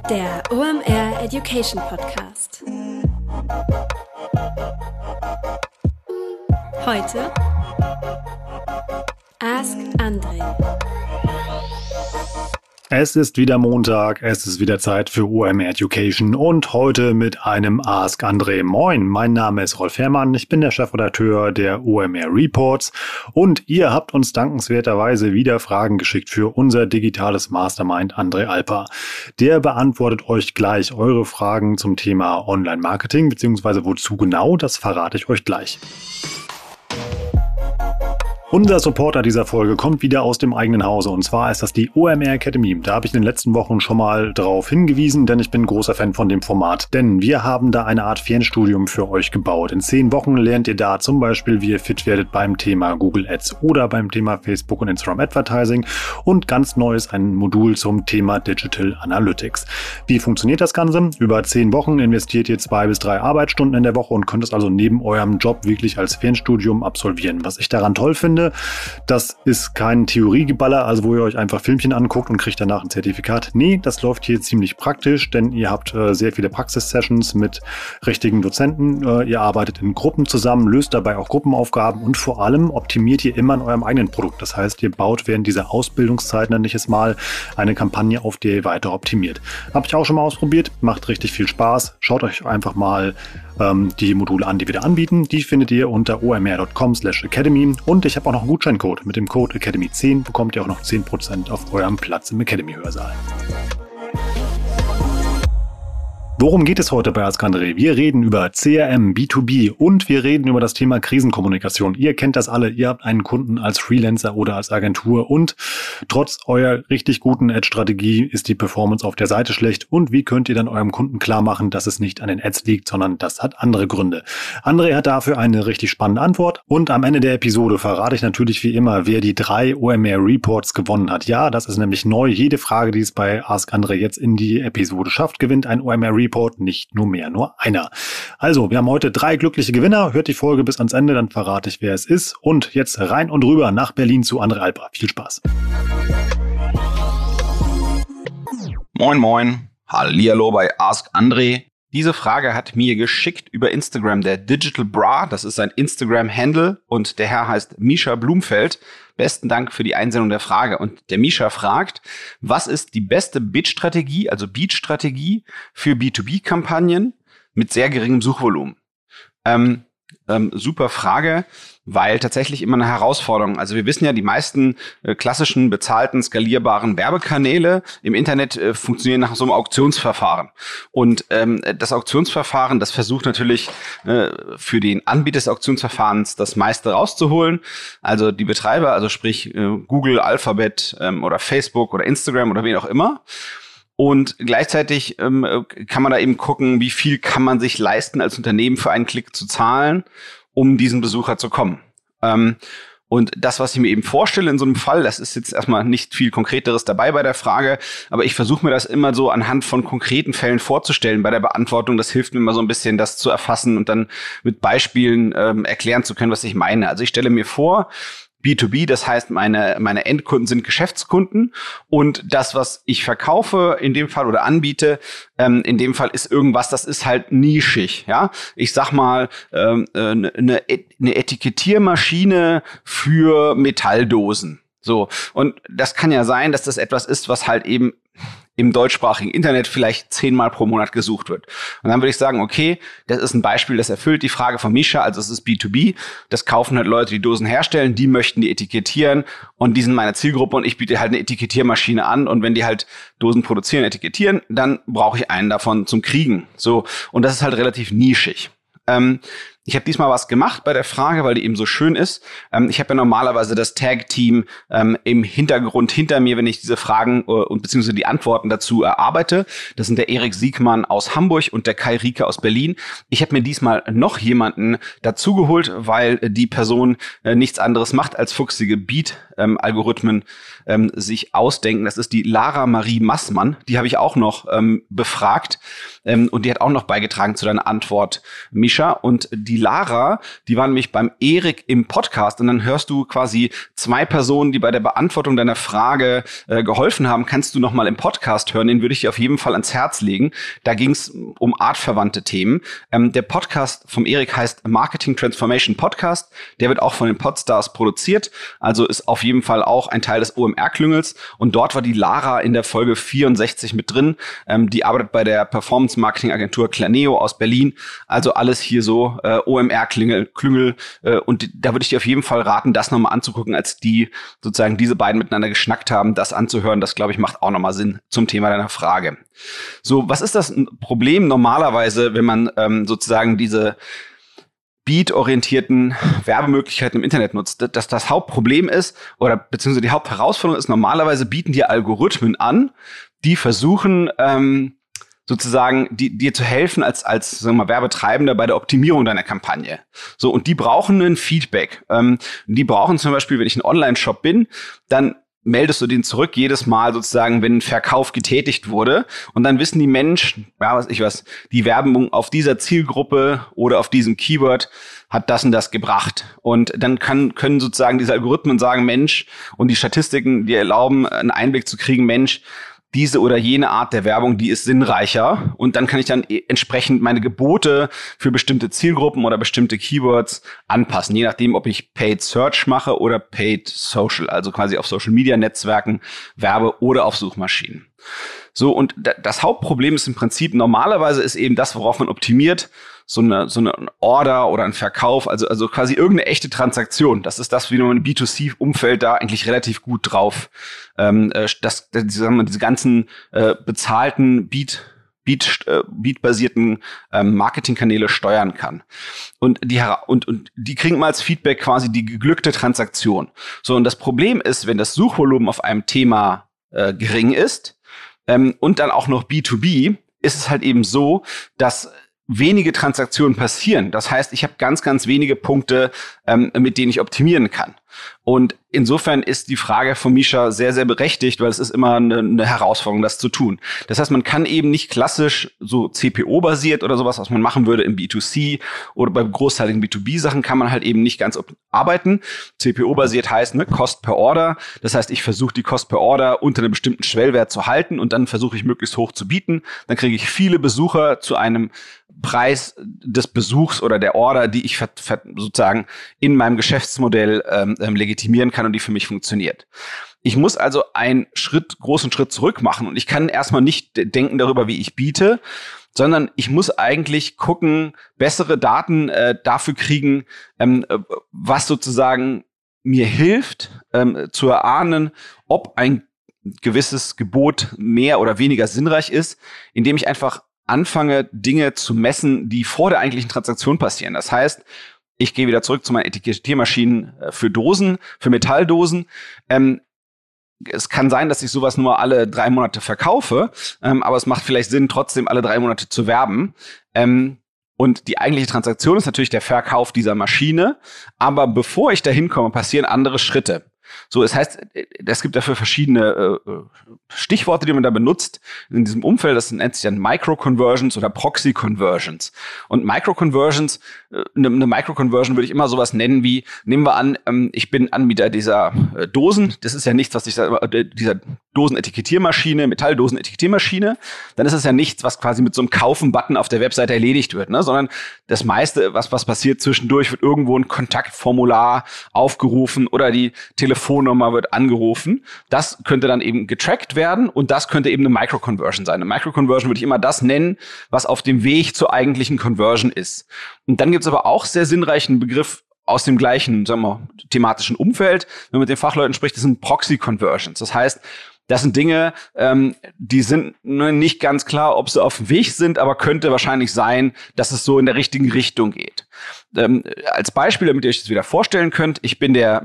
Der OMR Education Podcast. Heute Ask André. Es ist wieder Montag, es ist wieder Zeit für OMR Education und heute mit einem Ask André. Moin, mein Name ist Rolf Herrmann, ich bin der Chefredakteur der OMR Reports und ihr habt uns dankenswerterweise wieder Fragen geschickt für unser digitales Mastermind André Alper. Der beantwortet euch gleich eure Fragen zum Thema Online-Marketing, beziehungsweise wozu genau, das verrate ich euch gleich. Unser Supporter dieser Folge kommt wieder aus dem eigenen Hause und zwar ist das die OMR Academy. Da habe ich in den letzten Wochen schon mal darauf hingewiesen, denn ich bin großer Fan von dem Format. Denn wir haben da eine Art Fernstudium für euch gebaut. In 10 Wochen lernt ihr da zum Beispiel, wie ihr fit werdet beim Thema Google Ads oder beim Thema Facebook und Instagram Advertising und ganz neues ein Modul zum Thema Digital Analytics. Wie funktioniert das Ganze? Über 10 Wochen investiert ihr 2 bis 3 Arbeitsstunden in der Woche und könnt es also neben eurem Job wirklich als Fernstudium absolvieren. Was ich daran toll finde, das ist kein Theoriegeballer, also wo ihr euch einfach Filmchen anguckt und kriegt danach ein Zertifikat. Nee, das läuft hier ziemlich praktisch, denn ihr habt sehr viele Praxissessions mit richtigen Dozenten. Ihr arbeitet in Gruppen zusammen, löst dabei auch Gruppenaufgaben und vor allem optimiert ihr immer an eurem eigenen Produkt. Das heißt, ihr baut während dieser Ausbildungszeit, nenne ich es mal, eine Kampagne, auf der ihr weiter optimiert. Habe ich auch schon mal ausprobiert, macht richtig viel Spaß. Schaut euch einfach mal die Module an, die wir da anbieten. Die findet ihr unter omr.com/academy und ich habe auch noch einen Gutscheincode. Mit dem Code Academy10 bekommt ihr auch noch 10% auf eurem Platz im Academy-Hörsaal. Worum geht es heute bei Ask André? Wir reden über CRM, B2B und wir reden über das Thema Krisenkommunikation. Ihr kennt das alle, ihr habt einen Kunden als Freelancer oder als Agentur und trotz eurer richtig guten Ad-Strategie ist die Performance auf der Seite schlecht. Und wie könnt ihr dann eurem Kunden klar machen, dass es nicht an den Ads liegt, sondern das hat andere Gründe? André hat dafür eine richtig spannende Antwort und am Ende der Episode verrate ich natürlich wie immer, wer die 3 OMR Reports gewonnen hat. Ja, das ist nämlich neu. Jede Frage, die es bei Ask André jetzt in die Episode schafft, gewinnt ein OMR Report. Nicht nur mehr, nur einer. Also, wir haben heute 3 glückliche Gewinner. Hört die Folge bis ans Ende, dann verrate ich, wer es ist. Und jetzt rein und rüber nach Berlin zu André Alper. Viel Spaß. Moin moin, hallihallo bei Ask André. Diese Frage hat mir geschickt über Instagram der Digital Bra. Das ist sein Instagram-Handle und der Herr heißt Misha Blumfeld. Besten Dank für die Einsendung der Frage. Und der Misha fragt, was ist die beste Bid-Strategie, also Beat-Strategie für B2B-Kampagnen mit sehr geringem Suchvolumen? Super Frage, weil tatsächlich immer eine Herausforderung. Also wir wissen ja, die meisten klassischen, bezahlten, skalierbaren Werbekanäle im Internet funktionieren nach so einem Auktionsverfahren. Und das Auktionsverfahren, das versucht natürlich für den Anbieter des Auktionsverfahrens das meiste rauszuholen. Also die Betreiber, also sprich Google, Alphabet oder Facebook oder Instagram oder wen auch immer. Und gleichzeitig kann man da eben gucken, wie viel kann man sich leisten, als Unternehmen für einen Klick zu zahlen, um diesen Besucher zu kommen. Und das, was ich mir eben vorstelle in so einem Fall, das ist jetzt erstmal nicht viel Konkreteres dabei bei der Frage, aber ich versuche mir das immer so anhand von konkreten Fällen vorzustellen bei der Beantwortung. Das hilft mir immer so ein bisschen, das zu erfassen und dann mit Beispielen erklären zu können, was ich meine. Also ich stelle mir vor, B2B, das heißt, meine Endkunden sind Geschäftskunden und das, was ich verkaufe in dem Fall oder anbiete, in dem Fall ist irgendwas, das ist halt nischig, ja. Ich sag mal, eine Etikettiermaschine für Metalldosen. So. Und das kann ja sein, dass das etwas ist, was halt eben im deutschsprachigen Internet vielleicht 10-mal pro Monat gesucht wird. Und dann würde ich sagen, okay, das ist ein Beispiel, das erfüllt die Frage von Misha, also es ist B2B. Das kaufen halt Leute, die Dosen herstellen, die möchten die etikettieren und die sind meine Zielgruppe und ich biete halt eine Etikettiermaschine an und wenn die halt Dosen produzieren, etikettieren, dann brauche ich einen davon zum Kriegen. So. Und das ist halt relativ nischig. Ich habe diesmal was gemacht bei der Frage, weil die eben so schön ist. Ich habe ja normalerweise das Tag-Team im Hintergrund hinter mir, wenn ich diese Fragen und beziehungsweise die Antworten dazu erarbeite. Das sind der Erik Siegmann aus Hamburg und der Kai Rieke aus Berlin. Ich habe mir diesmal noch jemanden dazugeholt, weil die Person nichts anderes macht als fuchsige Beat-Algorithmen sich ausdenken. Das ist die Lara Marie Massmann. Die habe ich auch noch befragt und die hat auch noch beigetragen zu deiner Antwort, Misha. Und die Lara, die war nämlich beim Erik im Podcast und dann hörst du quasi 2 Personen, die bei der Beantwortung deiner Frage geholfen haben, kannst du noch mal im Podcast hören, den würde ich dir auf jeden Fall ans Herz legen. Da ging es um artverwandte Themen. Der Podcast vom Erik heißt Marketing Transformation Podcast, der wird auch von den Podstars produziert, also ist auf jeden Fall auch ein Teil des OMR-Klüngels und dort war die Lara in der Folge 64 mit drin, die arbeitet bei der Performance-Marketing-Agentur Claneo aus Berlin, also alles hier so OMR-Klüngel und da würde ich dir auf jeden Fall raten, das nochmal anzugucken, als die sozusagen diese beiden miteinander geschnackt haben, das anzuhören, das glaube ich macht auch nochmal Sinn zum Thema deiner Frage. So, was ist das Problem normalerweise, wenn man sozusagen diese Beat-orientierten Werbemöglichkeiten im Internet nutzt? Das Hauptproblem ist, oder beziehungsweise die Hauptherausforderung ist, normalerweise bieten dir Algorithmen an, die versuchen, sozusagen dir zu helfen als sagen wir mal, Werbetreibender bei der Optimierung deiner Kampagne. So, und die brauchen ein Feedback. Die brauchen zum Beispiel, wenn ich ein Online-Shop bin, dann meldest du den zurück jedes Mal sozusagen, wenn ein Verkauf getätigt wurde. Und dann wissen die Menschen, die Werbung auf dieser Zielgruppe oder auf diesem Keyword hat das und das gebracht. Und dann können sozusagen diese Algorithmen sagen, Mensch, und die Statistiken, die erlauben, einen Einblick zu kriegen, Mensch, diese oder jene Art der Werbung, die ist sinnreicher. Und dann kann ich dann entsprechend meine Gebote für bestimmte Zielgruppen oder bestimmte Keywords anpassen, je nachdem, ob ich Paid Search mache oder Paid Social, also quasi auf Social-Media-Netzwerken werbe oder auf Suchmaschinen. So, und das Hauptproblem ist im Prinzip, normalerweise ist eben das, worauf man optimiert, so eine Order oder ein Verkauf, also quasi irgendeine echte Transaktion. Das ist das, wie man im B2C-Umfeld da eigentlich relativ gut drauf, diese ganzen bezahlten Beat-basierten Marketingkanäle steuern kann. Und die kriegen mal als Feedback quasi die geglückte Transaktion. So, und das Problem ist, wenn das Suchvolumen auf einem Thema gering ist und dann auch noch B2B, ist es halt eben so, dass wenige Transaktionen passieren. Das heißt, ich habe ganz, ganz wenige Punkte, mit denen ich optimieren kann. Und insofern ist die Frage von Misha sehr, sehr berechtigt, weil es ist immer eine Herausforderung, das zu tun. Das heißt, man kann eben nicht klassisch so CPO-basiert oder sowas, was man machen würde im B2C oder bei großteiligen B2B-Sachen, kann man halt eben nicht ganz arbeiten. CPO-basiert heißt Cost per Order. Das heißt, ich versuche die Cost per Order unter einem bestimmten Schwellwert zu halten und dann versuche ich möglichst hoch zu bieten. Dann kriege ich viele Besucher zu einem Preis des Besuchs oder der Order, die ich sozusagen in meinem Geschäftsmodell legitimieren kann und die für mich funktioniert. Ich muss also einen großen Schritt zurück machen und ich kann erstmal nicht denken darüber, wie ich biete, sondern ich muss eigentlich gucken, bessere Daten dafür kriegen, was sozusagen mir hilft, zu erahnen, ob ein gewisses Gebot mehr oder weniger sinnreich ist, indem ich einfach anfange, Dinge zu messen, die vor der eigentlichen Transaktion passieren. Das heißt, ich gehe wieder zurück zu meinen Etikettiermaschinen für Dosen, für Metalldosen. Es kann sein, dass ich sowas nur alle 3 Monate verkaufe, aber es macht vielleicht Sinn, trotzdem alle 3 Monate zu werben. Und die eigentliche Transaktion ist natürlich der Verkauf dieser Maschine, aber bevor ich dahin komme, passieren andere Schritte. So, es heißt, es gibt dafür verschiedene Stichworte, die man da benutzt in diesem Umfeld. Das nennt sich dann Micro-Conversions oder Proxy-Conversions. Und Micro-Conversions, eine Micro-Conversion würde ich immer sowas nennen wie, nehmen wir an, ich bin Anbieter dieser Dosen. Das ist ja nichts, was ich dieser Dosenetikettiermaschine, Metalldosenetikettiermaschine, dann ist es ja nichts, was quasi mit so einem Kaufen-Button auf der Webseite erledigt wird, ne? Sondern das meiste, was passiert zwischendurch, wird irgendwo ein Kontaktformular aufgerufen oder die Telefonnummer wird angerufen. Das könnte dann eben getrackt werden und das könnte eben eine Micro-Conversion sein. Eine Micro-Conversion würde ich immer das nennen, was auf dem Weg zur eigentlichen Conversion ist. Und dann gibt es aber auch sehr sinnreichen Begriff aus dem gleichen, sagen wir, thematischen Umfeld. Wenn man mit den Fachleuten spricht, das sind Proxy-Conversions. Das heißt, das sind Dinge, die sind nicht ganz klar, ob sie auf dem Weg sind, aber könnte wahrscheinlich sein, dass es so in der richtigen Richtung geht. Als Beispiel, damit ihr euch das wieder vorstellen könnt, ich bin der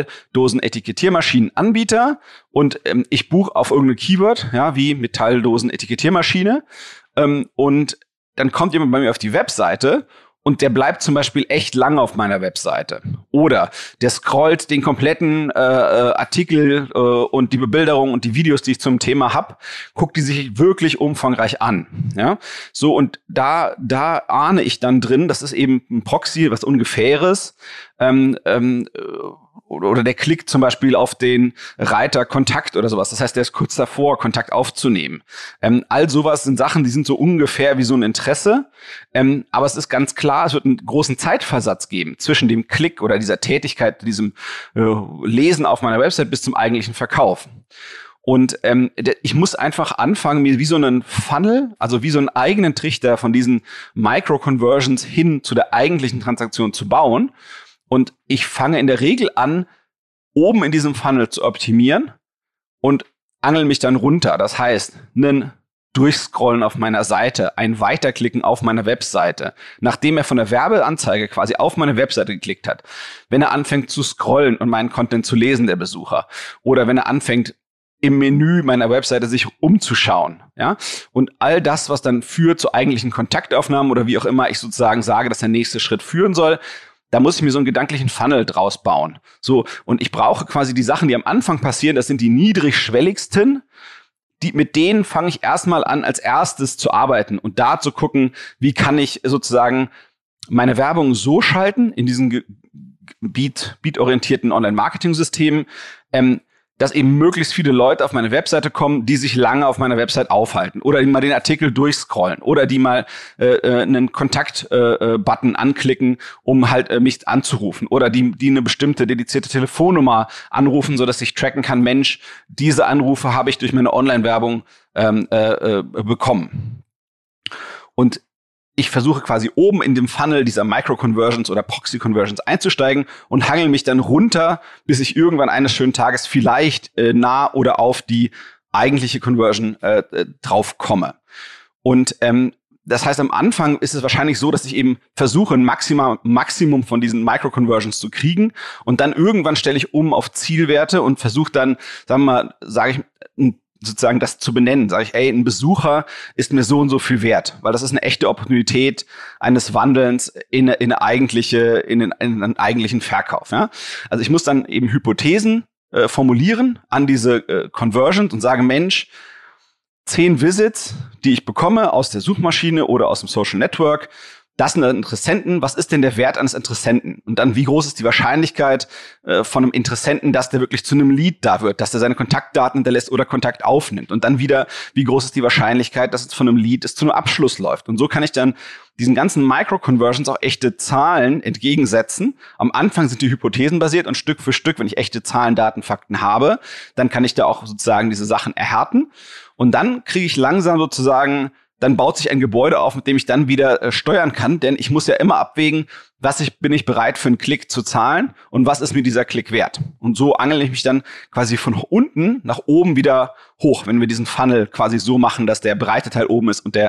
Metalldosen-Etikettiermaschinenanbieter und ich buche auf irgendein Keyword, ja, wie Metalldosen-Etikettiermaschine, und dann kommt jemand bei mir auf die Webseite und der bleibt zum Beispiel echt lange auf meiner Webseite. Oder der scrollt den kompletten Artikel und die Bebilderung und die Videos, die ich zum Thema habe, guckt die sich wirklich umfangreich an. Ja? So, und da ahne ich dann drin, das ist eben ein Proxy, was Ungefähres, oder der klickt zum Beispiel auf den Reiter Kontakt oder sowas. Das heißt, der ist kurz davor, Kontakt aufzunehmen. All sowas sind Sachen, die sind so ungefähr wie so ein Interesse. Aber es ist ganz klar, es wird einen großen Zeitversatz geben zwischen dem Klick oder dieser Tätigkeit, diesem Lesen auf meiner Website bis zum eigentlichen Verkauf. Und ich muss einfach anfangen, mir wie so einen Funnel, also wie so einen eigenen Trichter von diesen Micro-Conversions hin zu der eigentlichen Transaktion zu bauen. Und ich fange in der Regel an, oben in diesem Funnel zu optimieren und angel mich dann runter. Das heißt, ein Durchscrollen auf meiner Seite, ein Weiterklicken auf meiner Webseite, nachdem er von der Werbeanzeige quasi auf meine Webseite geklickt hat. Wenn er anfängt zu scrollen und meinen Content zu lesen, der Besucher. Oder wenn er anfängt, im Menü meiner Webseite sich umzuschauen, ja, und all das, was dann führt zu eigentlichen Kontaktaufnahmen oder wie auch immer ich sozusagen sage, dass der nächste Schritt führen soll, da muss ich mir so einen gedanklichen Funnel draus bauen. So, und ich brauche quasi die Sachen, die am Anfang passieren, das sind die niedrigschwelligsten, mit denen fange ich erstmal an, als erstes zu arbeiten und da zu gucken, wie kann ich sozusagen meine Werbung so schalten in diesen Beat-orientierten Online-Marketing-Systemen, dass eben möglichst viele Leute auf meine Webseite kommen, die sich lange auf meiner Website aufhalten oder die mal den Artikel durchscrollen oder die mal einen Kontakt-Button anklicken, um halt mich anzurufen oder die eine bestimmte dedizierte Telefonnummer anrufen, sodass ich tracken kann, Mensch, diese Anrufe habe ich durch meine Online-Werbung bekommen. Und ich versuche quasi oben in dem Funnel dieser Micro-Conversions oder Proxy-Conversions einzusteigen und hangel mich dann runter, bis ich irgendwann eines schönen Tages vielleicht nah oder auf die eigentliche Conversion drauf komme. Und das heißt, am Anfang ist es wahrscheinlich so, dass ich eben versuche, ein Maximum von diesen Micro-Conversions zu kriegen und dann irgendwann stelle ich um auf Zielwerte und versuche dann, sage ich, sozusagen das zu benennen, sage ich, ey, ein Besucher ist mir so und so viel wert, weil das ist eine echte Opportunität eines Wandelns in einen eigentlichen Verkauf. Ja? Also ich muss dann eben Hypothesen formulieren an diese Conversions und sage, Mensch, 10 Visits, die ich bekomme aus der Suchmaschine oder aus dem Social Network, das sind Interessenten. Was ist denn der Wert eines Interessenten? Und dann, wie groß ist die Wahrscheinlichkeit von einem Interessenten, dass der wirklich zu einem Lead da wird, dass der seine Kontaktdaten hinterlässt oder Kontakt aufnimmt? Und dann wieder, wie groß ist die Wahrscheinlichkeit, dass es von einem Lead zu einem Abschluss läuft? Und so kann ich dann diesen ganzen Micro-Conversions auch echte Zahlen entgegensetzen. Am Anfang sind die Hypothesen basiert und Stück für Stück, wenn ich echte Zahlen, Daten, Fakten habe, dann kann ich da auch sozusagen diese Sachen erhärten. Und dann kriege ich langsam sozusagen, dann baut sich ein Gebäude auf, mit dem ich dann wieder steuern kann, denn ich muss ja immer abwägen, bin ich bereit für einen Klick zu zahlen und was ist mir dieser Klick wert? Und so angel ich mich dann quasi von unten nach oben wieder hoch, wenn wir diesen Funnel quasi so machen, dass der breite Teil oben ist und der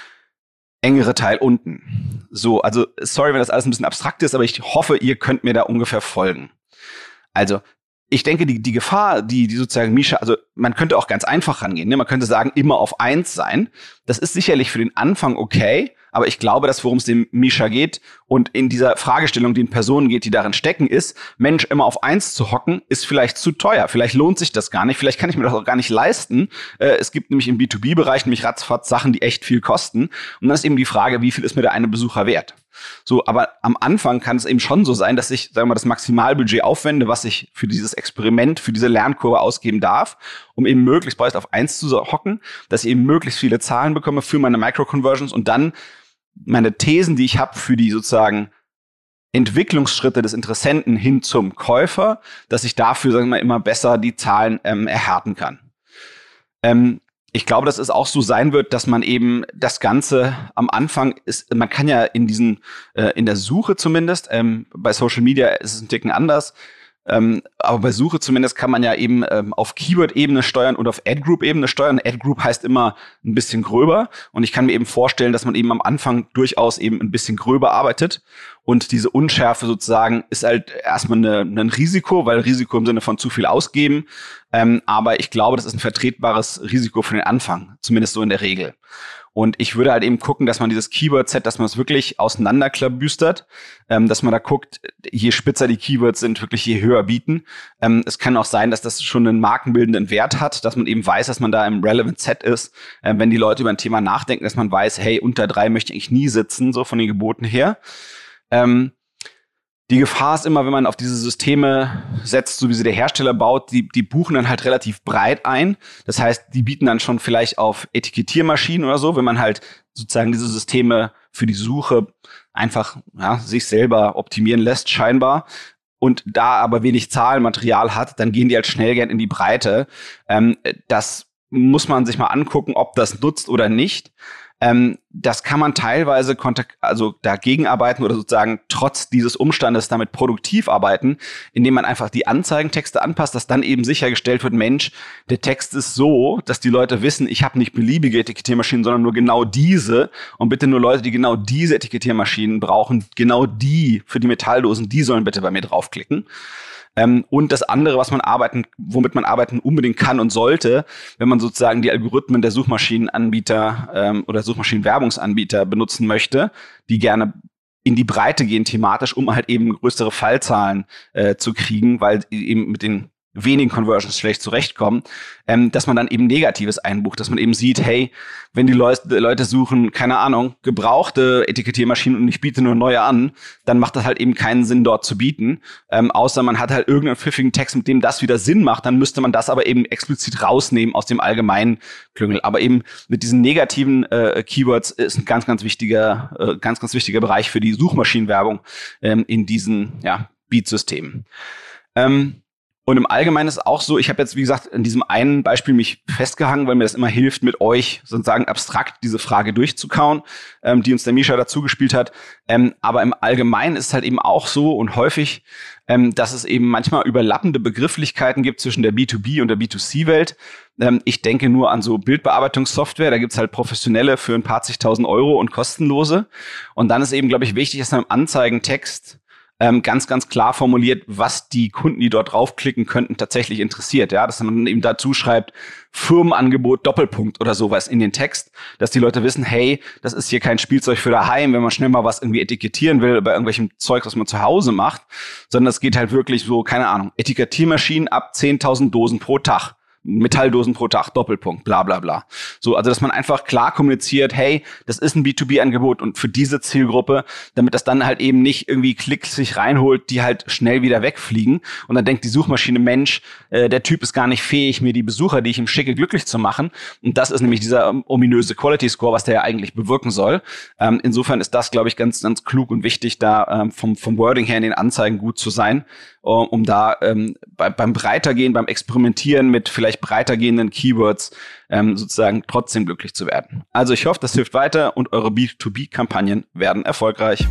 engere Teil unten. So, also sorry, wenn das alles ein bisschen abstrakt ist, aber ich hoffe, ihr könnt mir da ungefähr folgen. Also ich denke, die Gefahr, die sozusagen Misha, also man könnte auch ganz einfach rangehen, ne? Man könnte sagen, immer auf 1 sein. Das ist sicherlich für den Anfang okay, aber ich glaube, dass worum es dem Misha geht und in dieser Fragestellung den Personen geht, die darin stecken, ist, Mensch, immer auf 1 zu hocken, ist vielleicht zu teuer. Vielleicht lohnt sich das gar nicht. Vielleicht kann ich mir das auch gar nicht leisten. Es gibt nämlich im B2B-Bereich nämlich ratzfatz Sachen, die echt viel kosten. Und dann ist eben die Frage, wie viel ist mir der eine Besucher wert? So, aber am Anfang kann es eben schon so sein, dass ich, sagen wir mal, das Maximalbudget aufwende, was ich für dieses Experiment, für diese Lernkurve ausgeben darf, um eben möglichst bald auf 1 zu hocken, dass ich eben möglichst viele Zahlen bekomme für meine Micro-Conversions und dann meine Thesen, die ich habe für die sozusagen Entwicklungsschritte des Interessenten hin zum Käufer, dass ich dafür, sagen wir mal, immer besser die Zahlen erhärten kann. Ich glaube, dass es auch so sein wird, dass man eben das Ganze am Anfang ist, man kann ja in der Suche zumindest, bei Social Media ist es ein Ticken anders, aber bei Suche zumindest kann man ja eben auf Keyword-Ebene steuern und auf Ad-Group-Ebene steuern. Ad-Group heißt immer ein bisschen gröber und ich kann mir eben vorstellen, dass man eben am Anfang durchaus eben ein bisschen gröber arbeitet Und diese Unschärfe sozusagen ist halt erstmal ein Risiko, weil Risiko im Sinne von zu viel ausgeben. Aber ich glaube, das ist ein vertretbares Risiko für den Anfang, zumindest so in der Regel. Und ich würde halt eben gucken, dass man dieses Keyword-Set, dass man es wirklich auseinanderklabüstert, dass man da guckt, je spitzer die Keywords sind, wirklich je höher bieten. Es kann auch sein, dass das schon einen markenbildenden Wert hat, dass man eben weiß, dass man da im Relevant Set ist. Wenn die Leute über ein Thema nachdenken, dass man weiß, hey, unter 3 möchte ich eigentlich nie sitzen, so von den Geboten her. Die Gefahr ist immer, wenn man auf diese Systeme setzt, so wie sie der Hersteller baut, die buchen dann halt relativ breit ein. Das heißt, die bieten dann schon vielleicht auf Etikettiermaschinen oder so, wenn man halt sozusagen diese Systeme für die Suche einfach sich selber optimieren lässt, scheinbar. Und da aber wenig Zahlenmaterial hat, dann gehen die halt schnell gern in die Breite. Das muss man sich mal angucken, ob das nutzt oder nicht. Das kann man teilweise dagegen arbeiten oder sozusagen trotz dieses Umstandes damit produktiv arbeiten, indem man einfach die Anzeigentexte anpasst, dass dann eben sichergestellt wird, Mensch, der Text ist so, dass die Leute wissen, ich habe nicht beliebige Etikettiermaschinen, sondern nur genau diese und bitte nur Leute, die genau diese Etikettiermaschinen brauchen, genau die für die Metalldosen, die sollen bitte bei mir draufklicken. Und das andere, womit man arbeiten unbedingt kann und sollte, wenn man sozusagen die Algorithmen der Suchmaschinenanbieter oder Suchmaschinenwerbungsanbieter benutzen möchte, die gerne in die Breite gehen thematisch, um halt eben größere Fallzahlen zu kriegen, weil eben mit den wenigen Conversions schlecht zurechtkommen, dass man dann eben Negatives einbucht, dass man eben sieht, hey, wenn die Leute suchen, keine Ahnung, gebrauchte Etikettiermaschinen und ich biete nur neue an, dann macht das halt eben keinen Sinn, dort zu bieten, außer man hat halt irgendeinen pfiffigen Text, mit dem das wieder Sinn macht, dann müsste man das aber eben explizit rausnehmen aus dem allgemeinen Klüngel. Aber eben mit diesen negativen Keywords ist ein ganz, ganz wichtiger Bereich für die Suchmaschinenwerbung in diesen Beat-Systemen. Und im Allgemeinen ist auch so, ich habe jetzt, wie gesagt, in diesem einen Beispiel mich festgehangen, weil mir das immer hilft, mit euch sozusagen abstrakt diese Frage durchzukauen, die uns der Misha dazu gespielt hat. Aber im Allgemeinen ist es halt eben auch so und häufig, dass es eben manchmal überlappende Begrifflichkeiten gibt zwischen der B2B und der B2C-Welt. Ich denke nur an so Bildbearbeitungssoftware, da gibt's halt professionelle für ein paar zigtausend Euro und kostenlose. Und dann ist eben, glaube ich, wichtig, dass man im Anzeigentext ganz, ganz klar formuliert, was die Kunden, die dort draufklicken könnten, tatsächlich interessiert. Ja, dass man eben dazu schreibt, Firmenangebot Doppelpunkt oder sowas in den Text, dass die Leute wissen, hey, das ist hier kein Spielzeug für daheim, wenn man schnell mal was irgendwie etikettieren will bei irgendwelchem Zeug, was man zu Hause macht, sondern es geht halt wirklich so, keine Ahnung, Etikettiermaschinen ab 10.000 Dosen pro Tag. Metalldosen pro Tag, Doppelpunkt, bla bla bla. So, also dass man einfach klar kommuniziert, hey, das ist ein B2B-Angebot und für diese Zielgruppe, damit das dann halt eben nicht irgendwie Klicks sich reinholt, die halt schnell wieder wegfliegen und dann denkt die Suchmaschine, Mensch, der Typ ist gar nicht fähig, mir die Besucher, die ich ihm schicke, glücklich zu machen. Und das ist nämlich dieser ominöse Quality Score, was der ja eigentlich bewirken soll. Insofern ist das, glaube ich, ganz, ganz klug und wichtig, da vom Wording her in den Anzeigen gut zu sein, um da beim Breitergehen, beim Experimentieren mit vielleicht breiter gehenden Keywords sozusagen trotzdem glücklich zu werden. Also ich hoffe, das hilft weiter und eure B2B-Kampagnen werden erfolgreich.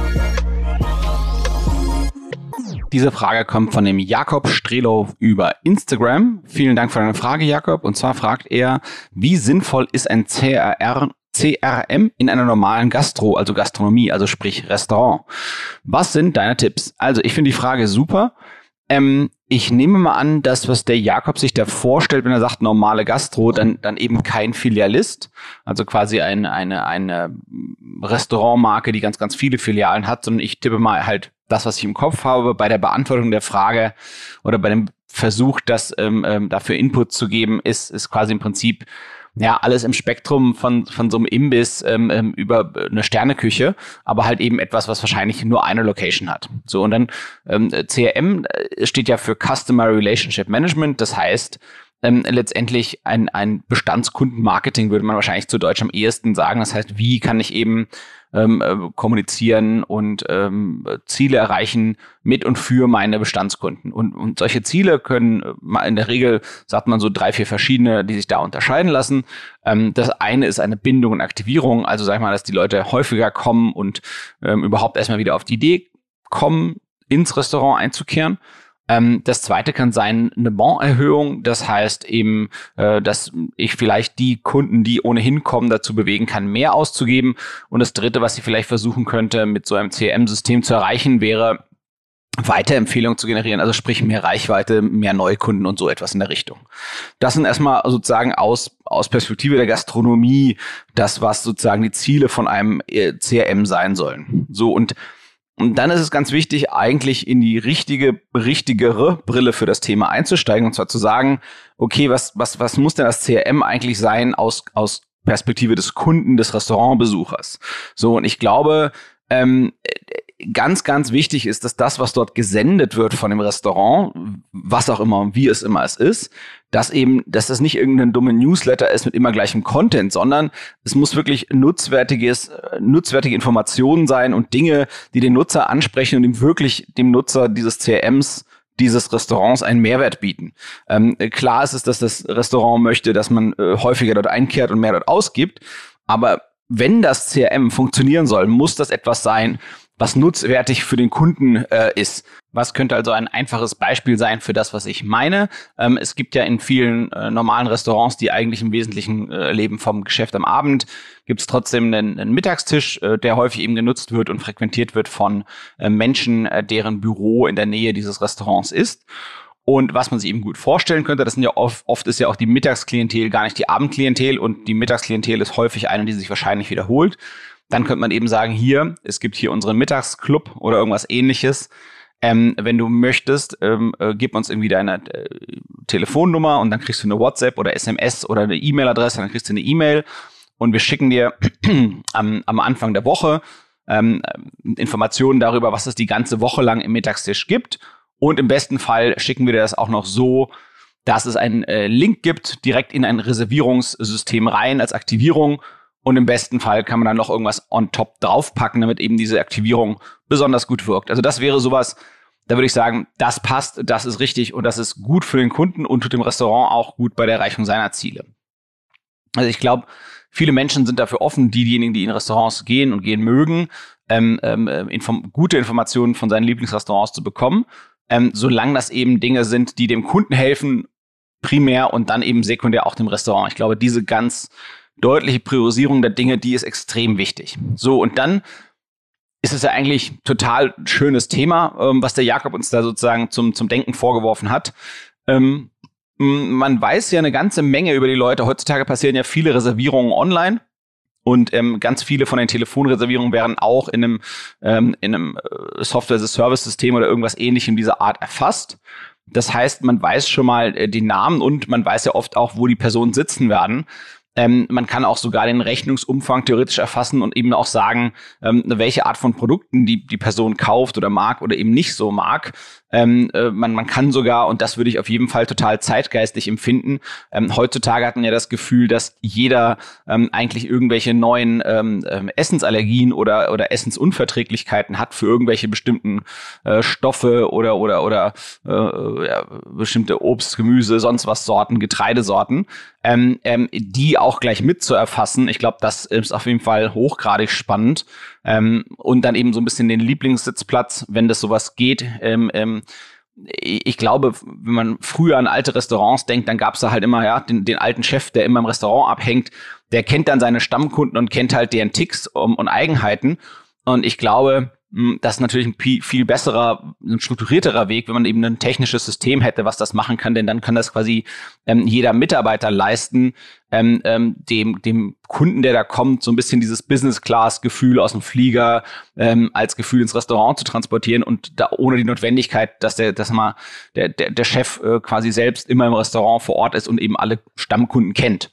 Diese Frage kommt von dem Jakob Strehlow über Instagram. Vielen Dank für deine Frage, Jakob. Und zwar fragt er, wie sinnvoll ist ein CRM in einer normalen also Gastronomie, also sprich Restaurant? Was sind deine Tipps? Also ich finde die Frage super. Ich nehme mal an, dass was der Jakob sich da vorstellt, wenn er sagt normale Gastro, dann eben kein Filialist, also quasi eine Restaurantmarke, die ganz, ganz viele Filialen hat, sondern ich tippe mal halt das, was ich im Kopf habe, bei der Beantwortung der Frage oder bei dem Versuch, das dafür Input zu geben, ist quasi im Prinzip alles im Spektrum von so einem Imbiss über eine Sterneküche, aber halt eben etwas, was wahrscheinlich nur eine Location hat. So, und dann CRM steht ja für Customer Relationship Management, das heißt letztendlich ein Bestandskundenmarketing würde man wahrscheinlich zu Deutsch am ehesten sagen. Das heißt, wie kann ich eben kommunizieren und Ziele erreichen mit und für meine Bestandskunden. Und solche Ziele können in der Regel, sagt man so 3, 4 verschiedene, die sich da unterscheiden lassen. Das eine ist eine Bindung und Aktivierung, also sag ich mal, dass die Leute häufiger kommen und überhaupt erstmal wieder auf die Idee kommen, ins Restaurant einzukehren. Das zweite kann sein eine Bon-Erhöhung. Das heißt eben, dass ich vielleicht die Kunden, die ohnehin kommen, dazu bewegen kann, mehr auszugeben. Und das dritte, was ich vielleicht versuchen könnte, mit so einem CRM-System zu erreichen, wäre, Weiterempfehlungen zu generieren, also sprich mehr Reichweite, mehr Neukunden und so etwas in der Richtung. Das sind erstmal sozusagen aus Perspektive der Gastronomie das, was sozusagen die Ziele von einem CRM sein sollen. So, und dann ist es ganz wichtig, eigentlich in die richtigere Brille für das Thema einzusteigen, und zwar zu sagen, okay, was muss denn das CRM eigentlich sein aus Perspektive des Kunden, des Restaurantbesuchers? So, und ich glaube, ganz, ganz wichtig ist, dass das, was dort gesendet wird von dem Restaurant, was auch immer und wie es immer ist, dass das nicht irgendein dummer Newsletter ist mit immer gleichem Content, sondern es muss wirklich nutzwertige Informationen sein und Dinge, die den Nutzer ansprechen und ihm wirklich dem Nutzer dieses CRMs, dieses Restaurants einen Mehrwert bieten. Klar ist es, dass das Restaurant möchte, dass man häufiger dort einkehrt und mehr dort ausgibt, aber wenn das CRM funktionieren soll, muss das etwas sein, was nutzwertig für den Kunden ist. Was könnte also ein einfaches Beispiel sein für das, was ich meine? Es gibt ja in vielen normalen Restaurants, die eigentlich im Wesentlichen leben vom Geschäft am Abend, gibt es trotzdem einen Mittagstisch, der häufig eben genutzt wird und frequentiert wird von Menschen, deren Büro in der Nähe dieses Restaurants ist. Und was man sich eben gut vorstellen könnte, das sind ja oft ist ja auch die Mittagsklientel gar nicht die Abendklientel, und die Mittagsklientel ist häufig eine, die sich wahrscheinlich wiederholt. Dann könnte man eben sagen, es gibt hier unseren Mittagsclub oder irgendwas Ähnliches. Wenn du möchtest, gib uns irgendwie deine Telefonnummer und dann kriegst du eine WhatsApp oder SMS oder eine E-Mail-Adresse, dann kriegst du eine E-Mail und wir schicken dir am Anfang der Woche Informationen darüber, was es die ganze Woche lang im Mittagstisch gibt. Und im besten Fall schicken wir dir das auch noch so, dass es einen Link gibt, direkt in ein Reservierungssystem rein als Aktivierung. Und im besten Fall kann man dann noch irgendwas on top draufpacken, damit eben diese Aktivierung besonders gut wirkt. Also das wäre sowas, da würde ich sagen, das passt, das ist richtig und das ist gut für den Kunden und tut dem Restaurant auch gut bei der Erreichung seiner Ziele. Also ich glaube, viele Menschen sind dafür offen, diejenigen, die in Restaurants gehen und gehen mögen, gute Informationen von seinen Lieblingsrestaurants zu bekommen, solange das eben Dinge sind, die dem Kunden helfen, primär und dann eben sekundär auch dem Restaurant. Ich glaube, diese ganz deutliche Priorisierung der Dinge, die ist extrem wichtig. So, und dann ist es ja eigentlich total schönes Thema, was der Jakob uns da sozusagen zum Denken vorgeworfen hat. Man weiß ja eine ganze Menge über die Leute. Heutzutage passieren ja viele Reservierungen online. Und ganz viele von den Telefonreservierungen werden auch in einem Software-as-a-Service-System oder irgendwas Ähnlichem dieser Art erfasst. Das heißt, man weiß schon mal den Namen und man weiß ja oft auch, wo die Personen sitzen werden. Man kann auch sogar den Rechnungsumfang theoretisch erfassen und eben auch sagen, welche Art von Produkten die Person kauft oder mag oder eben nicht so mag. Man kann sogar, und das würde ich auf jeden Fall total zeitgeistig empfinden, heutzutage hat man ja das Gefühl, dass jeder eigentlich irgendwelche neuen Essensallergien oder Essensunverträglichkeiten hat für irgendwelche bestimmten Stoffe oder bestimmte Obst, Gemüse, sonst was Sorten, Getreidesorten, die auch gleich mit zu erfassen. Ich glaube, das ist auf jeden Fall hochgradig spannend. Und dann eben so ein bisschen den Lieblingssitzplatz, wenn das sowas geht. Ich glaube, wenn man früher an alte Restaurants denkt, dann gab es da halt immer den alten Chef, der immer im Restaurant abhängt. Der kennt dann seine Stammkunden und kennt halt deren Ticks und Eigenheiten. Und ich glaube, das ist natürlich ein viel besserer, ein strukturierterer Weg, wenn man eben ein technisches System hätte, was das machen kann, denn dann kann das quasi jeder Mitarbeiter leisten, dem Kunden, der da kommt, so ein bisschen dieses Business-Class-Gefühl aus dem Flieger als Gefühl ins Restaurant zu transportieren und da ohne die Notwendigkeit, dass der Chef quasi selbst immer im Restaurant vor Ort ist und eben alle Stammkunden kennt.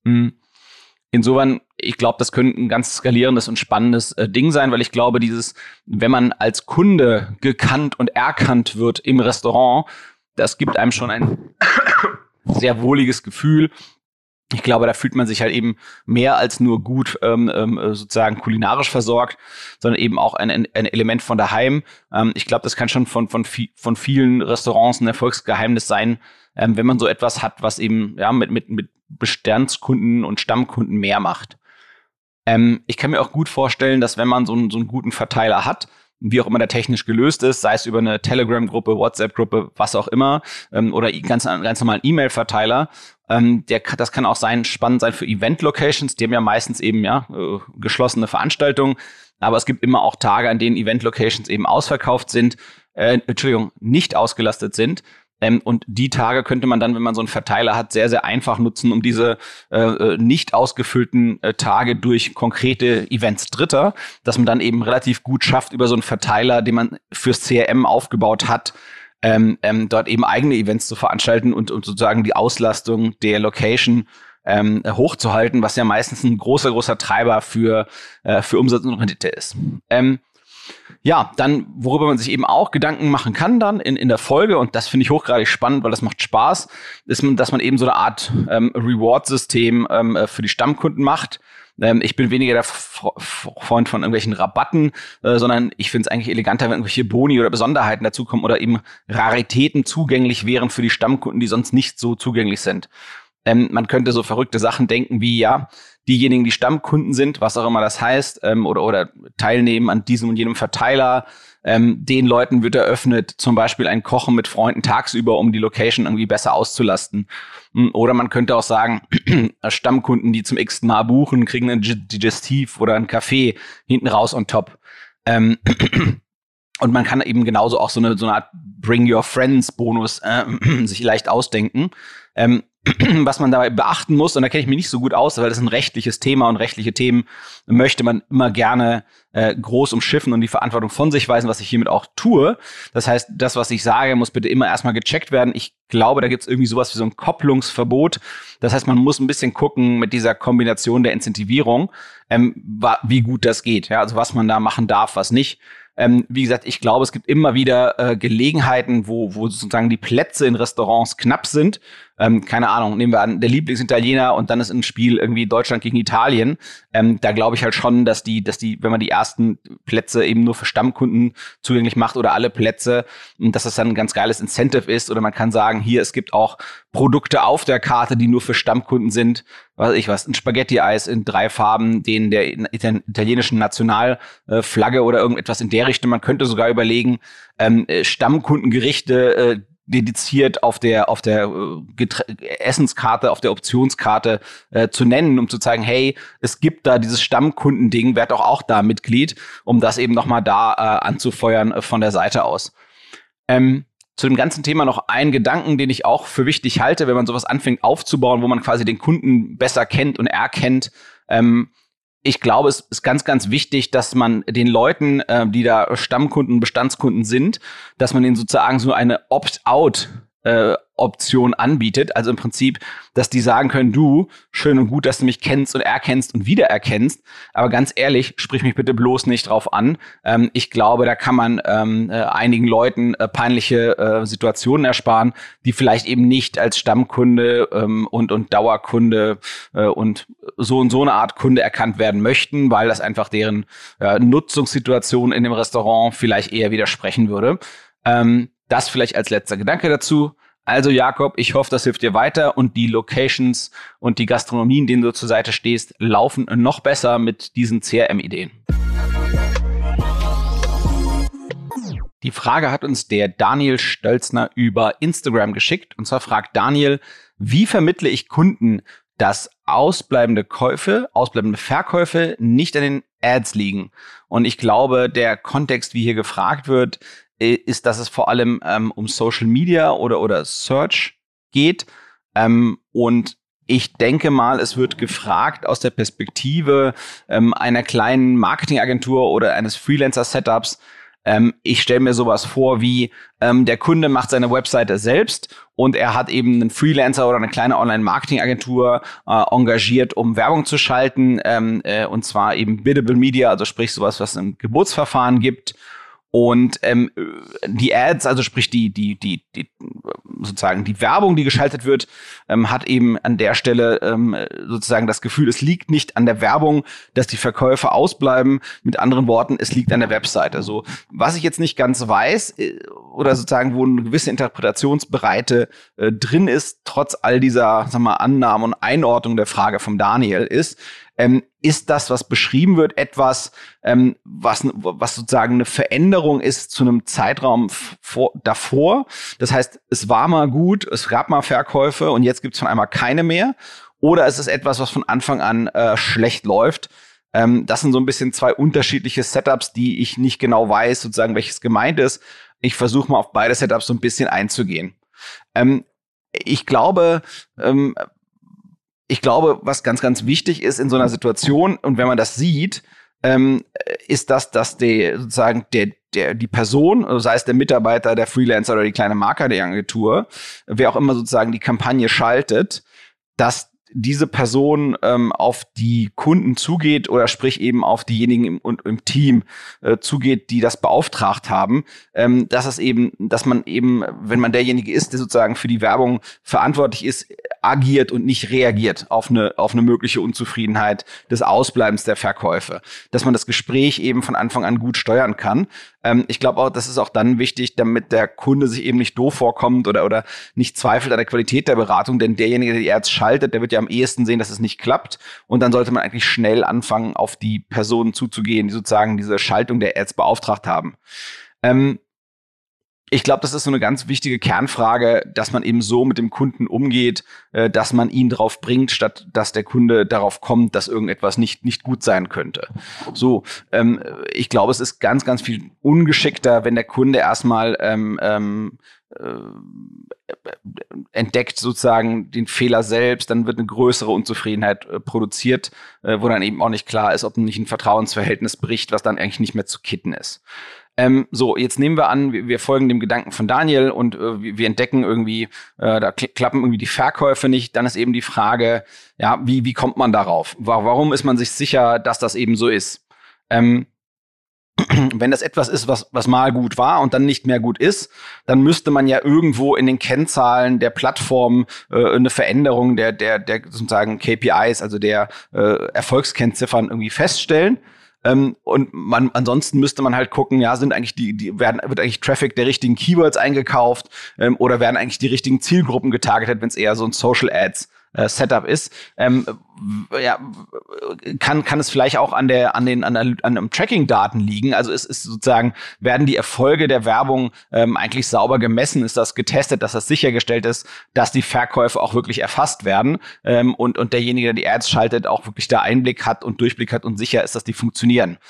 Insofern, ich glaube, das könnte ein ganz skalierendes und spannendes Ding sein, weil ich glaube, wenn man als Kunde gekannt und erkannt wird im Restaurant, das gibt einem schon ein sehr wohliges Gefühl. Ich glaube, da fühlt man sich halt eben mehr als nur gut sozusagen kulinarisch versorgt, sondern eben auch ein Element von daheim. Ich glaube, das kann schon von vielen Restaurants ein Erfolgsgeheimnis sein, wenn man so etwas hat, was eben mit Bestandskunden und Stammkunden mehr macht. Ich kann mir auch gut vorstellen, dass wenn man so einen guten Verteiler hat, wie auch immer der technisch gelöst ist, sei es über eine Telegram-Gruppe, WhatsApp-Gruppe, was auch immer, oder ganz normalen E-Mail-Verteiler. Das kann auch spannend sein für Event-Locations, die haben ja meistens eben geschlossene Veranstaltungen, aber es gibt immer auch Tage, an denen Event-Locations eben ausverkauft sind, nicht ausgelastet sind. Und die Tage könnte man dann, wenn man so einen Verteiler hat, sehr, sehr einfach nutzen, um diese nicht ausgefüllten Tage durch konkrete Events Dritter, dass man dann eben relativ gut schafft, über so einen Verteiler, den man fürs CRM aufgebaut hat, dort eben eigene Events zu veranstalten und sozusagen die Auslastung der Location hochzuhalten, was ja meistens ein großer Treiber für Umsatz und Rendite ist. Dann, worüber man sich eben auch Gedanken machen kann dann in der Folge, und das finde ich hochgradig spannend, weil das macht Spaß, ist, dass man eben so eine Art Reward-System für die Stammkunden macht. Ich bin weniger der Freund von irgendwelchen Rabatten, sondern ich finde es eigentlich eleganter, wenn irgendwelche Boni oder Besonderheiten dazukommen oder eben Raritäten zugänglich wären für die Stammkunden, die sonst nicht so zugänglich sind. Man könnte so verrückte Sachen denken wie, diejenigen, die Stammkunden sind, was auch immer das heißt, oder teilnehmen an diesem und jenem Verteiler, den Leuten wird eröffnet, zum Beispiel ein Kochen mit Freunden tagsüber, um die Location irgendwie besser auszulasten. Oder man könnte auch sagen, Stammkunden, die zum x-ten Mal buchen, kriegen ein Digestiv oder einen Kaffee hinten raus on top. Und man kann eben genauso auch so eine Art Bring Your Friends Bonus sich leicht ausdenken. Was man dabei beachten muss, und da kenne ich mich nicht so gut aus, weil das ist ein rechtliches Thema und rechtliche Themen möchte man immer gerne groß umschiffen und die Verantwortung von sich weisen, was ich hiermit auch tue. Das heißt, das, was ich sage, muss bitte immer erstmal gecheckt werden. Ich glaube, da gibt es irgendwie sowas wie so ein Kopplungsverbot. Das heißt, man muss ein bisschen gucken mit dieser Kombination der Incentivierung, wie gut das geht. Ja, also was man da machen darf, was nicht. Wie gesagt, ich glaube, es gibt immer wieder Gelegenheiten, wo sozusagen die Plätze in Restaurants knapp sind. Keine Ahnung, nehmen wir an, der Lieblingsitaliener und dann ist ein Spiel irgendwie Deutschland gegen Italien. Da glaube ich halt schon, dass die, wenn man die ersten Plätze eben nur für Stammkunden zugänglich macht oder alle Plätze, dass das dann ein ganz geiles Incentive ist. Oder man kann sagen, hier, es gibt auch Produkte auf der Karte, die nur für Stammkunden sind. Ein Spaghetti-Eis in 3 Farben, den der italienischen Nationalflagge oder irgendetwas in der Richtung. Man könnte sogar überlegen, Stammkundengerichte dediziert auf der Essenskarte, auf der Optionskarte zu nennen, um zu zeigen, hey, es gibt da dieses Stammkundending, werd doch auch da Mitglied, um das eben nochmal da anzufeuern von der Seite aus. Zu dem ganzen Thema noch einen Gedanken, den ich auch für wichtig halte, wenn man sowas anfängt aufzubauen, wo man quasi den Kunden besser kennt und erkennt. Ich glaube, es ist ganz, ganz wichtig, dass man den Leuten, die da Stammkunden, Bestandskunden sind, dass man ihnen sozusagen so eine Opt-out Option anbietet. Also im Prinzip, dass die sagen können, du, schön und gut, dass du mich kennst und erkennst und wiedererkennst, aber ganz ehrlich, sprich mich bitte bloß nicht drauf an. Ich glaube, da kann man einigen Leuten peinliche Situationen ersparen, die vielleicht eben nicht als Stammkunde und Dauerkunde und so eine Art Kunde erkannt werden möchten, weil das einfach deren Nutzungssituation in dem Restaurant vielleicht eher widersprechen würde. Das vielleicht als letzter Gedanke dazu. Also Jakob, ich hoffe, das hilft dir weiter und die Locations und die Gastronomien, denen du zur Seite stehst, laufen noch besser mit diesen CRM-Ideen. Die Frage hat uns der Daniel Stölzner über Instagram geschickt. Und zwar fragt Daniel, wie vermittle ich Kunden, dass ausbleibende Verkäufe nicht an den Ads liegen? Und ich glaube, der Kontext, wie hier gefragt wird, ist, dass es vor allem um Social Media oder Search geht. Und ich denke mal, es wird gefragt aus der Perspektive einer kleinen Marketingagentur oder eines Freelancer-Setups. Ich stelle mir sowas vor wie, der Kunde macht seine Webseite selbst und er hat eben einen Freelancer oder eine kleine Online-Marketing-Agentur engagiert, um Werbung zu schalten. Und zwar eben Biddable Media, also sprich sowas, was es im Geburtsverfahren gibt. Und die Ads, also sprich die sozusagen die Werbung, die geschaltet wird, hat eben an der Stelle sozusagen das Gefühl, es liegt nicht an der Werbung, dass die Verkäufe ausbleiben. Mit anderen Worten, es liegt an der Webseite. So, was ich jetzt nicht ganz weiß oder sozusagen wo eine gewisse Interpretationsbreite drin ist, trotz all dieser, Annahmen und Einordnung der Frage vom Daniel ist, ist das, was beschrieben wird, etwas, was sozusagen eine Veränderung ist zu einem Zeitraum davor? Das heißt, es war mal gut, es gab mal Verkäufe und jetzt gibt es von einmal keine mehr? Oder ist es etwas, was von Anfang an schlecht läuft? Das sind so ein bisschen zwei unterschiedliche Setups, die ich nicht genau weiß, sozusagen, welches gemeint ist. Ich versuche mal auf beide Setups so ein bisschen einzugehen. Ich glaube, was ganz, ganz wichtig ist in so einer Situation, und wenn man das sieht, ist das, dass die Person, sei es der Mitarbeiter, der Freelancer oder die kleine Marketingagentur, wer auch immer sozusagen die Kampagne schaltet, dass diese Person auf die Kunden zugeht oder sprich eben auf diejenigen im Team zugeht, die das beauftragt haben, dass man eben, wenn man derjenige ist, der sozusagen für die Werbung verantwortlich ist, agiert und nicht reagiert auf eine mögliche Unzufriedenheit des Ausbleibens der Verkäufe. Dass man das Gespräch eben von Anfang an gut steuern kann. Ich glaube auch, das ist auch dann wichtig, damit der Kunde sich eben nicht doof vorkommt oder nicht zweifelt an der Qualität der Beratung, denn derjenige, der die Ads schaltet, der wird ja am ehesten sehen, dass es nicht klappt, und dann sollte man eigentlich schnell anfangen, auf die Personen zuzugehen, die sozusagen diese Schaltung der Ads beauftragt haben. Ich glaube, das ist so eine ganz wichtige Kernfrage, dass man eben so mit dem Kunden umgeht, dass man ihn drauf bringt, statt dass der Kunde darauf kommt, dass irgendetwas nicht gut sein könnte. So, ich glaube, es ist ganz, ganz viel ungeschickter, wenn der Kunde erstmal entdeckt sozusagen den Fehler selbst, dann wird eine größere Unzufriedenheit produziert, wo dann eben auch nicht klar ist, ob nicht ein Vertrauensverhältnis bricht, was dann eigentlich nicht mehr zu kitten ist. So, jetzt nehmen wir an, wir folgen dem Gedanken von Daniel und wir entdecken irgendwie, da klappen irgendwie die Verkäufe nicht. Dann ist eben die Frage, ja, wie kommt man darauf? Warum ist man sich sicher, dass das eben so ist? Wenn das etwas ist, was mal gut war und dann nicht mehr gut ist, dann müsste man ja irgendwo in den Kennzahlen der Plattform eine Veränderung der sozusagen KPIs, also der Erfolgskennziffern irgendwie feststellen. Und ansonsten müsste man halt gucken, ja, sind eigentlich wird eigentlich Traffic der richtigen Keywords eingekauft, oder werden eigentlich die richtigen Zielgruppen getargetet, wenn es eher so ein Social Ads Setup ist. Ja, kann es vielleicht auch an den Tracking-Daten liegen. Also es ist sozusagen, werden die Erfolge der Werbung eigentlich sauber gemessen? Ist das getestet, dass das sichergestellt ist, dass die Verkäufe auch wirklich erfasst werden, und derjenige, der die Ads schaltet, auch wirklich da Einblick hat und Durchblick hat und sicher ist, dass die funktionieren.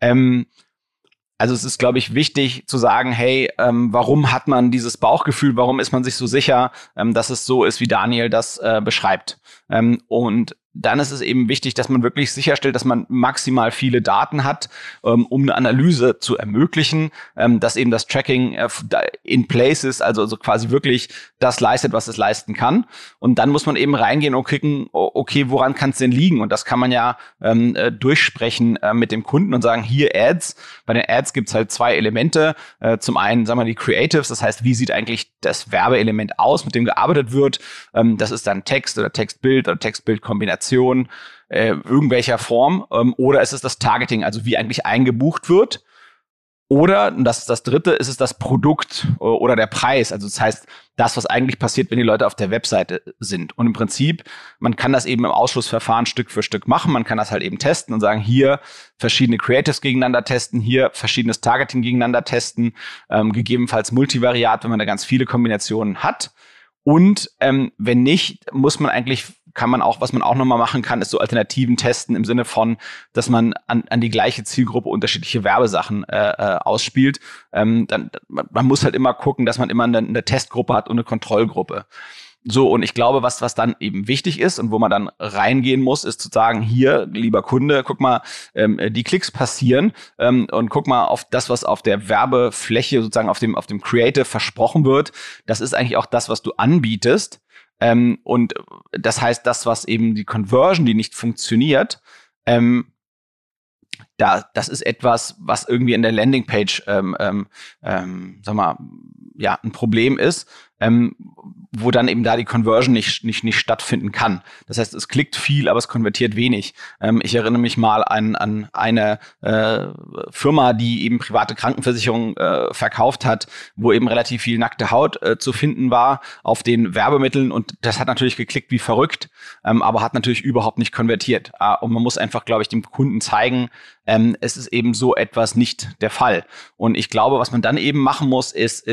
Also es ist, glaube ich, wichtig zu sagen, hey, warum hat man dieses Bauchgefühl, warum ist man sich so sicher, dass es so ist, wie Daniel das beschreibt. Und dann ist es eben wichtig, dass man wirklich sicherstellt, dass man maximal viele Daten hat, um eine Analyse zu ermöglichen, dass eben das Tracking in place ist, also quasi wirklich das leistet, was es leisten kann. Und dann muss man eben reingehen und gucken, okay, woran kann es denn liegen? Und das kann man ja durchsprechen mit dem Kunden und sagen, hier Ads. Bei den Ads gibt's halt zwei Elemente. Zum einen, sagen wir, die Creatives, das heißt, wie sieht eigentlich das Werbeelement aus, mit dem gearbeitet wird? Das ist dann Text oder Textbild oder Textbild-Kombination. Irgendwelcher Form, oder ist es das Targeting, also wie eigentlich eingebucht wird, oder, und das ist das Dritte, ist es das Produkt oder der Preis, also das heißt, das, was eigentlich passiert, wenn die Leute auf der Webseite sind. Und im Prinzip, man kann das eben im Ausschlussverfahren Stück für Stück machen, man kann das halt eben testen und sagen, hier verschiedene Creatives gegeneinander testen, hier verschiedenes Targeting gegeneinander testen, gegebenenfalls Multivariat, wenn man da ganz viele Kombinationen hat. Und wenn nicht, kann man auch, was man auch nochmal machen kann, ist so Alternativen testen im Sinne von, dass man an die gleiche Zielgruppe unterschiedliche Werbesachen ausspielt. Man muss halt immer gucken, dass man immer eine Testgruppe hat und eine Kontrollgruppe. So, und ich glaube, was dann eben wichtig ist und wo man dann reingehen muss, ist zu sagen, hier, lieber Kunde, guck mal, die Klicks passieren, und guck mal auf das, was auf der Werbefläche sozusagen auf dem Creative versprochen wird. Das ist eigentlich auch das, was du anbietest. Und das heißt, das, was eben die Conversion, die nicht funktioniert, das ist etwas, was irgendwie in der Landingpage, sag mal, ja, ein Problem ist. wo dann eben da die Conversion nicht stattfinden kann. Das heißt, es klickt viel, aber es konvertiert wenig. Ich erinnere mich mal an eine Firma, die eben private Krankenversicherungen verkauft hat, wo eben relativ viel nackte Haut zu finden war auf den Werbemitteln, und das hat natürlich geklickt wie verrückt, aber hat natürlich überhaupt nicht konvertiert. Und man muss einfach, glaube ich, dem Kunden zeigen, es ist eben so etwas nicht der Fall. Und ich glaube, was man dann eben machen muss, ist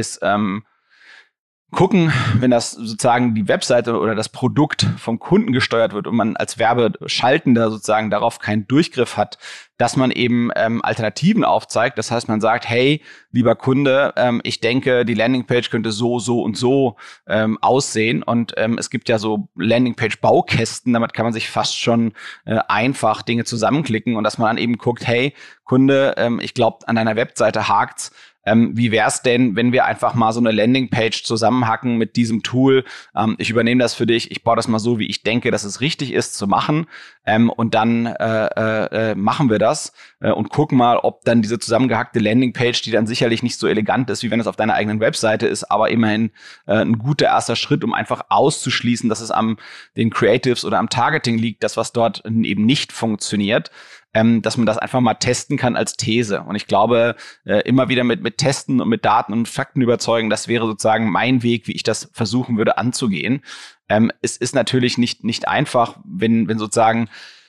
gucken, wenn das sozusagen die Webseite oder das Produkt vom Kunden gesteuert wird und man als Werbeschaltender sozusagen darauf keinen Durchgriff hat, dass man eben Alternativen aufzeigt. Das heißt, man sagt, hey, lieber Kunde, ich denke, die Landingpage könnte so und so aussehen. Und es gibt ja so Landingpage-Baukästen, damit kann man sich fast schon einfach Dinge zusammenklicken und dass man dann eben guckt, hey, Kunde, ich glaube, an deiner Webseite hakt's. Wie wär's denn, wenn wir einfach mal so eine Landingpage zusammenhacken mit diesem Tool? Ich übernehme das für dich, ich baue das mal so, wie ich denke, dass es richtig ist zu machen. Und dann machen wir das und gucken mal, ob dann diese zusammengehackte Landingpage, die dann sicherlich nicht so elegant ist, wie wenn es auf deiner eigenen Webseite ist, aber immerhin ein guter erster Schritt, um einfach auszuschließen, dass es am den Creatives oder am Targeting liegt, das, was dort eben nicht funktioniert. Dass man das einfach mal testen kann als These. Und ich glaube, immer wieder mit Testen und mit Daten und Fakten überzeugen, das wäre sozusagen mein Weg, wie ich das versuchen würde anzugehen. Es ist natürlich nicht einfach, wenn sozusagen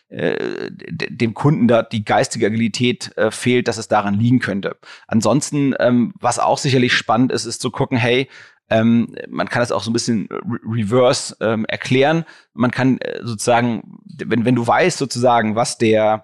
dem Kunden da die geistige Agilität fehlt, dass es daran liegen könnte. Ansonsten, was auch sicherlich spannend ist, ist zu gucken, hey, man kann das auch so ein bisschen reverse erklären. Man kann sozusagen, wenn du weißt sozusagen, was der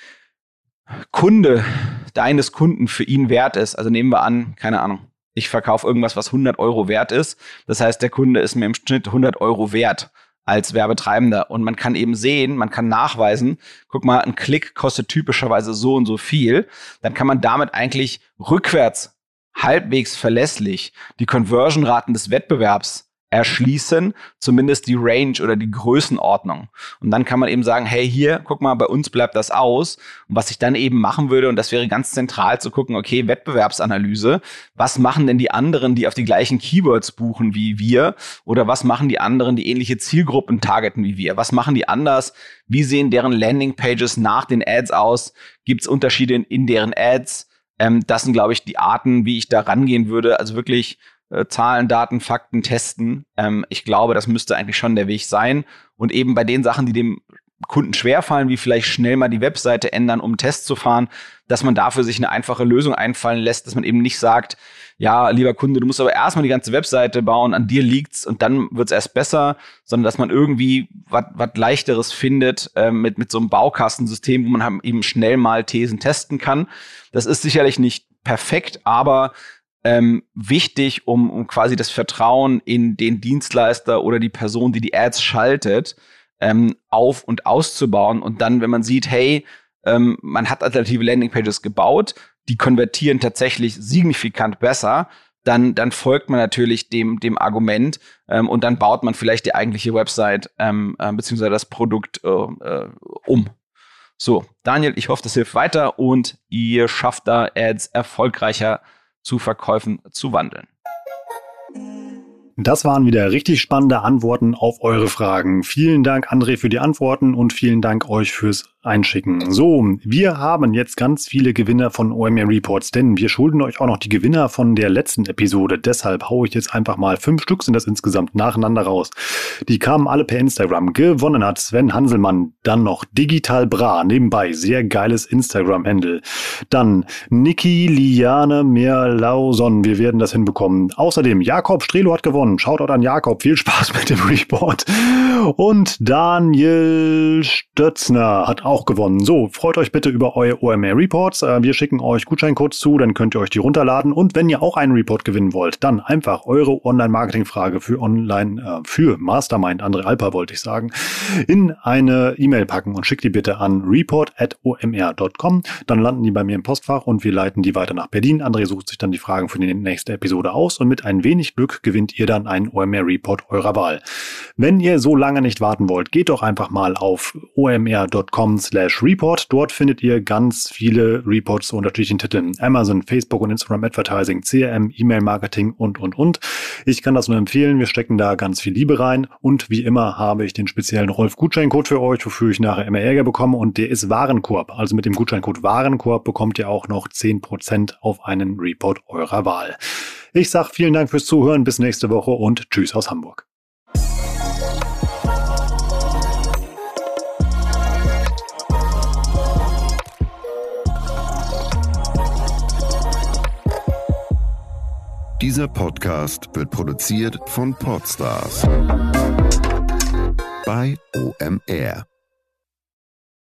Kunde deines Kunden für ihn wert ist, also nehmen wir an, keine Ahnung, ich verkaufe irgendwas, was 100 Euro wert ist. Das heißt, der Kunde ist mir im Schnitt 100 Euro wert als Werbetreibender. Und man kann eben sehen, man kann nachweisen, guck mal, ein Klick kostet typischerweise so und so viel. Dann kann man damit eigentlich rückwärts halbwegs verlässlich die Conversion-Raten des Wettbewerbs erschließen, zumindest die Range oder die Größenordnung. Und dann kann man eben sagen, hey, hier, guck mal, bei uns bleibt das aus. Und was ich dann eben machen würde, und das wäre ganz zentral zu gucken, okay, Wettbewerbsanalyse, was machen denn die anderen, die auf die gleichen Keywords buchen wie wir? Oder was machen die anderen, die ähnliche Zielgruppen targeten wie wir? Was machen die anders? Wie sehen deren Landingpages nach den Ads aus? Gibt es Unterschiede in deren Ads? Das sind, glaube ich, die Arten, wie ich da rangehen würde. Also wirklich Zahlen, Daten, Fakten testen. Ich glaube, das müsste eigentlich schon der Weg sein. Und eben bei den Sachen, die dem Kunden schwerfallen, wie vielleicht schnell mal die Webseite ändern, um einen Test zu fahren, dass man dafür sich eine einfache Lösung einfallen lässt, dass man eben nicht sagt, ja, lieber Kunde, du musst aber erstmal die ganze Webseite bauen, an dir liegt's und dann wird's erst besser, sondern dass man irgendwie was Leichteres findet mit so einem Baukastensystem, wo man eben schnell mal Thesen testen kann. Das ist sicherlich nicht perfekt, aber wichtig, um quasi das Vertrauen in den Dienstleister oder die Person, die Ads schaltet, auf- und auszubauen. Und dann, wenn man sieht, hey, man hat alternative Landingpages gebaut, die konvertieren tatsächlich signifikant besser, dann folgt man natürlich dem Argument und dann baut man vielleicht die eigentliche Website beziehungsweise das Produkt um. So, Daniel, ich hoffe, das hilft weiter und ihr schafft da Ads erfolgreicher zu Verkäufen zu wandeln. Das waren wieder richtig spannende Antworten auf eure Fragen. Vielen Dank, André, für die Antworten und vielen Dank euch fürs Einschicken. So, wir haben jetzt ganz viele Gewinner von OMR Reports, denn wir schulden euch auch noch die Gewinner von der letzten Episode. Deshalb haue ich jetzt einfach mal 5 Stück, sind das insgesamt, nacheinander raus. Die kamen alle per Instagram. Gewonnen hat Sven Hanselmann, dann noch Digital Bra, nebenbei, sehr geiles Instagram-Handle. Dann Niki Liane Merlauson, wir werden das hinbekommen. Außerdem Jakob Strelo hat gewonnen. Shoutout an Jakob, viel Spaß mit dem Report. Und Daniel Stötzner hat auch gewonnen. So, freut euch bitte über eure OMR Reports. Wir schicken euch Gutscheincodes zu, dann könnt ihr euch die runterladen. Und wenn ihr auch einen Report gewinnen wollt, dann einfach eure Online-Marketing-Frage für Mastermind, André Alper wollte ich sagen, in eine E-Mail packen und schickt die bitte an report@omr.com. Dann landen die bei mir im Postfach und wir leiten die weiter nach Berlin. André sucht sich dann die Fragen für die nächste Episode aus und mit ein wenig Glück gewinnt ihr dann einen OMR Report eurer Wahl. Wenn ihr so lange nicht warten wollt, geht doch einfach mal auf omr.com/Report patreon.com/report. Dort findet ihr ganz viele Reports zu unterschiedlichen Titeln. Amazon, Facebook und Instagram Advertising, CRM, E-Mail-Marketing und. Ich kann das nur empfehlen. Wir stecken da ganz viel Liebe rein. Und wie immer habe ich den speziellen Rolf-Gutscheincode für euch, wofür ich nachher immer Ärger bekomme. Und der ist Warenkorb. Also mit dem Gutscheincode Warenkorb bekommt ihr auch noch 10% auf einen Report eurer Wahl. Ich sage vielen Dank fürs Zuhören. Bis nächste Woche und tschüss aus Hamburg. Dieser Podcast wird produziert von Podstars bei OMR.